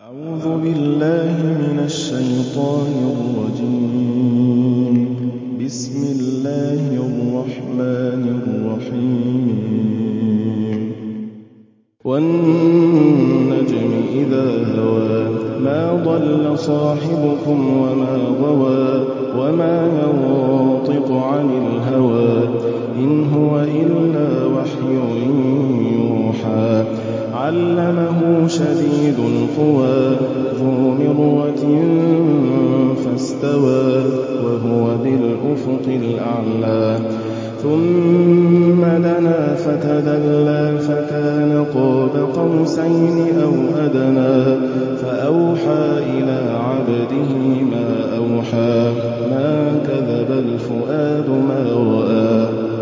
أعوذ بالله من الشيطان الرجيم. بسم الله الرحمن الرحيم. والنجم إذا هوى ما ضل صاحبكم وما غوى وما ينطق عن الهوى إن هو إلا وحي يوحى علمه شديد القوى ذو مرة فاستوى وهو بالأفق الأعلى ثم دنا فتدلى فكان قاب قوسين أو أدنى فأوحى إلى عبده ما أوحى ما كذب الفؤاد ما رأى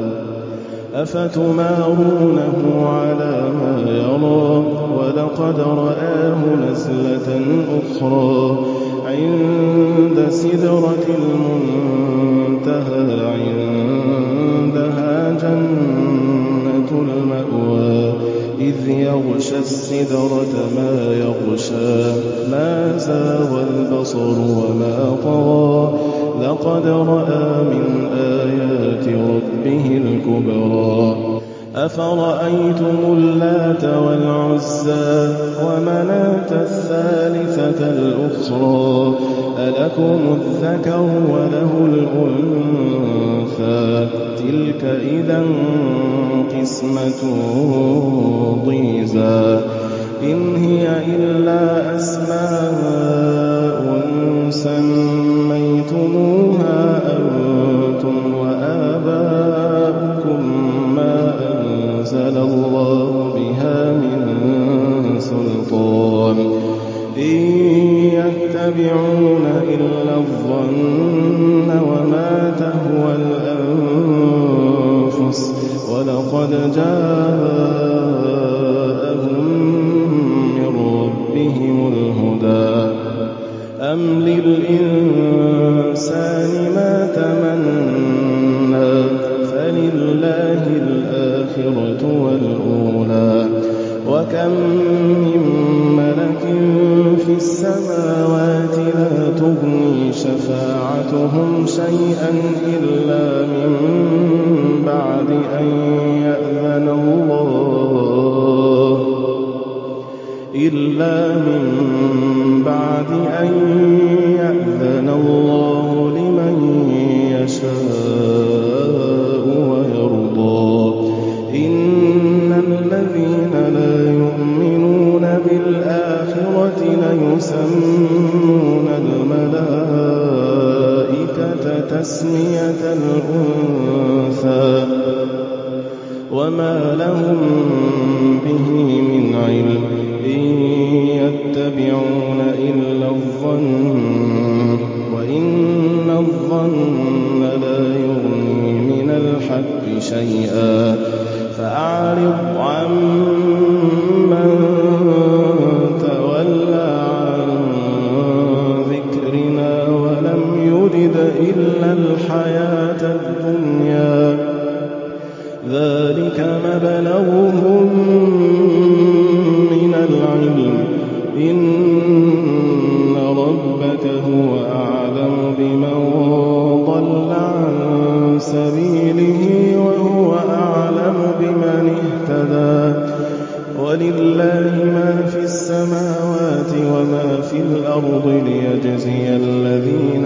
أفتمارونه على ما يرى ولقد رآه نزلة أخرى عند سدرة المنتهى عندها جنة المأوى إذ يغشى السدرة ما يغشى ما زاغ البصر وما طغى لقد رأى من آيات ربه الكبرى أفرأيتم اللات والعزى ومناة الثالثة الأخرى ألكم الذكر وله الأنثى تلك إذا قسمة ضيزى إن هي إلا أسماء سميتموها أنتم وآباؤكم ما أنزل الله بها من سلطان إن يتبعون إلا الظن وما تهوى الأنفس ولقد جاءهم من ربهم الهدى أم للإنسان ما تمنى فلله الآخرة والأولى وكم من ملك في السماوات لا تغني شفاعتهم شيئا إلا من بعد أن يأذن الله لمن يشاء ويرضى إن الذين لا يؤمنون بالآخرة ليسمون الملائكة تسمية الأنثى وما لهم به من علم إن يتبعون إلا الظن وإن الظن لا يغني من الحق شيئا فأعرض عمن تولى عن ذكرنا ولم يرد إلا الحياة الدنيا ذلك مبلغهم من العلم إن ربك هو أعلم بمن ضل عن سبيله وهو أعلم بمن اهتدى ولله ما في السماوات وما في الأرض ليجزي الذين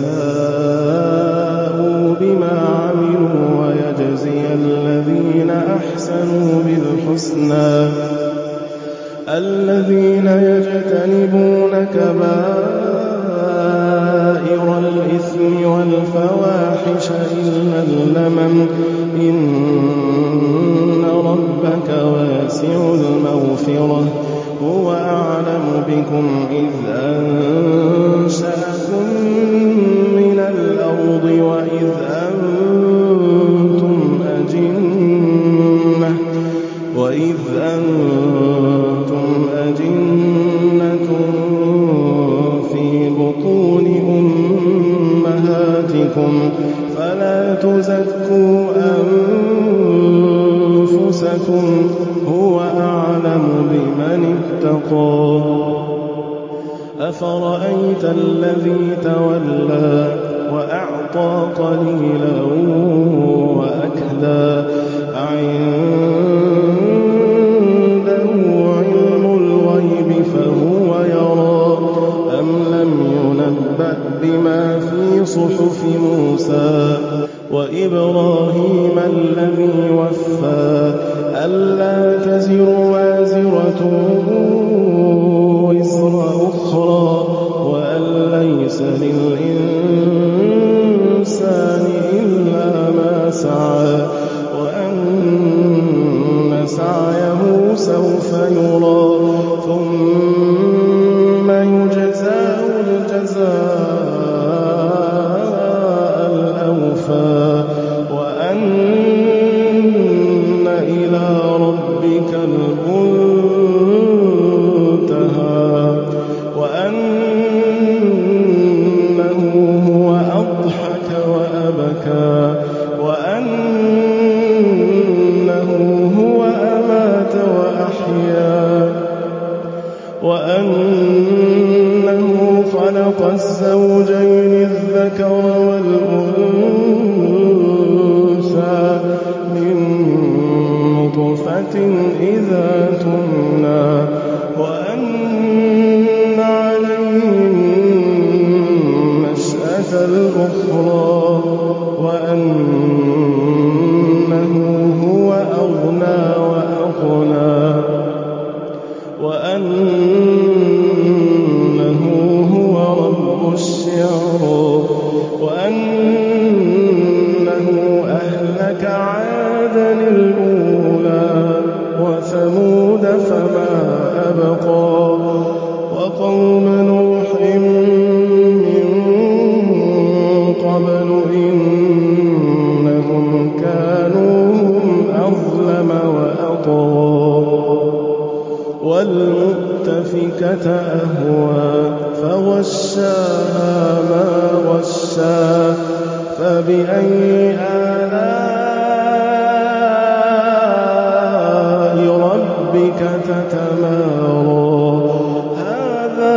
أساءوا بما عملوا ويجزي الذين أحسنوا بالحسنى الذين يجتنبون كبائر الإثم والفواحش إلا اللمم إن ربك واسع المغفرة هو أعلم بكم إذ أنشأكم من الأرض وإذ أنتم أجنة في بطون أمهاتكم فلا تزكوا أنفسكم هو أعلم بمن اتقى أفرأيت الذي تولى وأعطى قليلا وأكدى أعنده علم الغيب فهو يرى أم لم ينبأ بما في صحف موسى وإبراهيم الذي وفى ألا تزر وازرة وزر أخرى وأن ليس للإنسان إلا ما سعى وأن سعيه سوف يرى ثم يجزاه الجزاء الأوفى وأن إلى ربك المنتهى وأنه هو أضحك وأبكى وأنه هو أمات وأحيا وأنه خلق الزوجين الذكر والأنثى من نطفة إذا تمنى وأن عليه النشأة الأخرى وأنه هو أغنى وأقنى وأنه هو رب الشعرى وأنه أهلك عادا الأولى وثمود فما أبقى وقوم نوح من قبل إنهم كانوا هم أظلم وأطغى والمؤتفكة أهوى فغشاها ما غشى فبأي آلاء ربك تتمارى هذا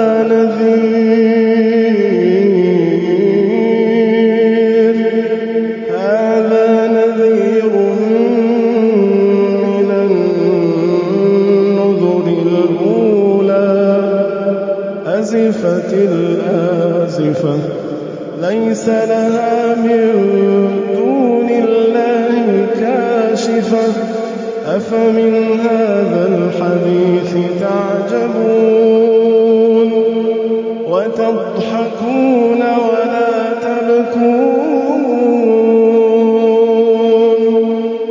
نذير من النذر الأولى أزفت الآزفة ليس لها من دون الله كاشفة أفمن هذا الحديث تعجبون وتضحكون ولا تبكون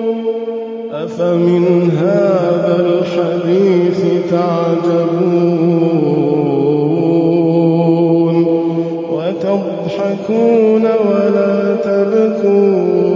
أفمن هذا الحديث تعجبون وتضحكون ولا تبكون